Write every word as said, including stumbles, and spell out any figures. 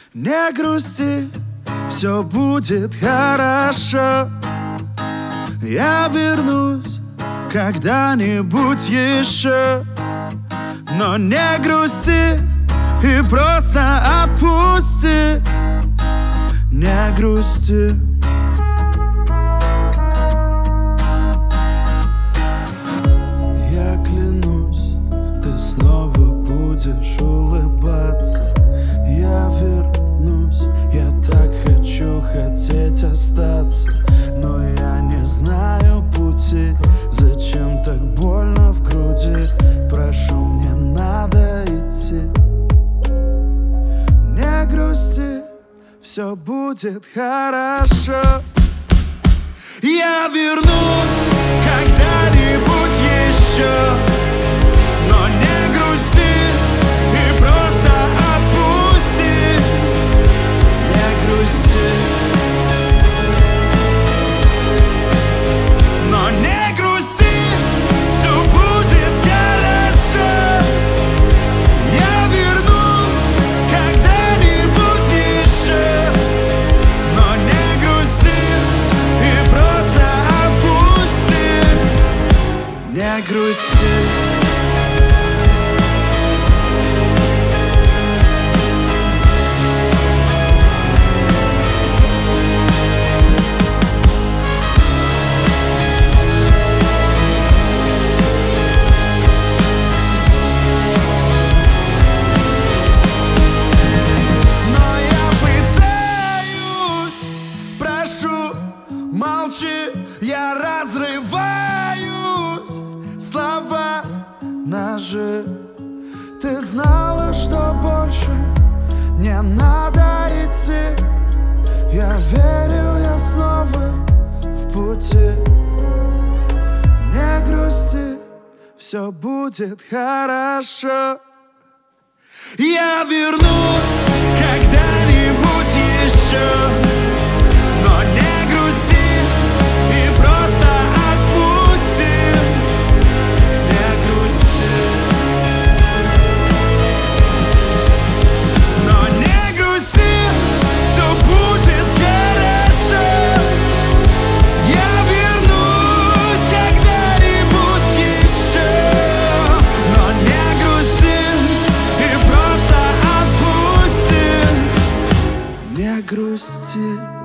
Не грусти, все будет хорошо. Я вернусь когда-нибудь еще. Но не грусти и просто отпусти. Не грусти. Я клянусь, ты снова будешь улыбаться. Я вернусь, я так хочу хотеть остаться. Но я не знаю пути. Зачем так больно в груди? Прошу, мне надо идти. Не грусти, все будет хорошо. Я вернусь когда-нибудь еще. Но не грусти и просто отпусти. Не грусти. Но не грусти, все будет хорошо. Я вернусь когда-нибудь еще. Но не грусти и просто отпусти. Не грусти. Молчи, я разрываюсь. Слова, ножи. Ты знала, что больше не надо идти. Я верил, я снова в пути. Не грусти, все будет хорошо. Я вернусь когда-нибудь еще. Но не грусти и просто отпусти. Не грусти. Но не грусти, все будет хорошо. Я вернусь когда-нибудь еще. Но не грусти и просто отпусти. Не грусти.